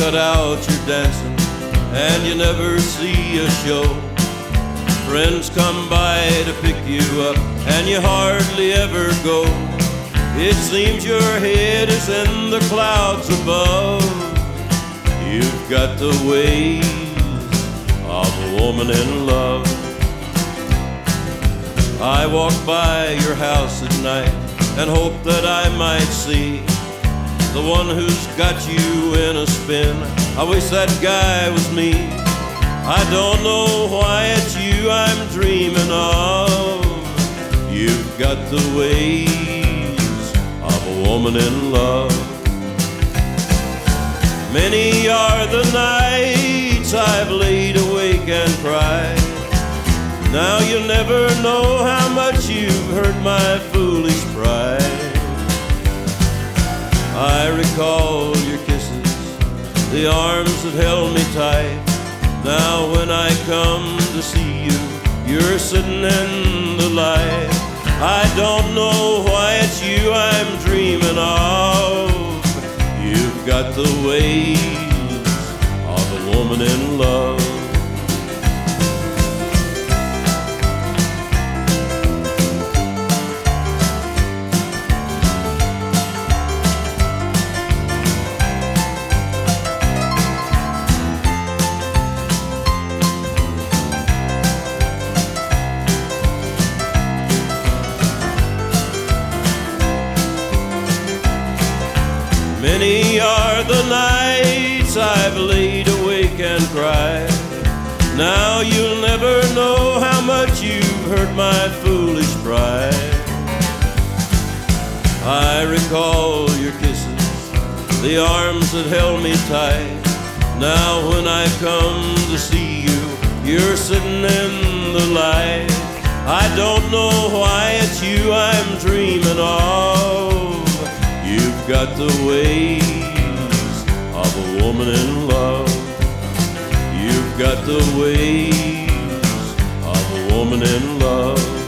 cut out your dancing, and you never see a show. Friends come by to pick you up, and you hardly ever go. It seems your head is in the clouds above. You've got the ways of a woman in love. I walk by your house at night and hope that I might see the one who's got you in a spin. I wish that guy was me. I don't know why it's you I'm dreaming of. You've got the ways of a woman in love. Many are the nights I've laid awake and cried. Now you'll never know how much you've hurt my foolish pride. I recall your kisses, the arms that held me tight. Now when I come to see you, you're sitting in the light. I don't know why it's you I'm dreaming of. You've got the ways of a woman in love. Many are the nights I've laid awake and cried. Now you'll never know how much you've hurt my foolish pride. I recall your kisses, the arms that held me tight. Now when I come to see you, you're sitting in the light. I don't know why it's you I'm dreaming of. You've got the ways of a woman in love. You've got the ways of a woman in love.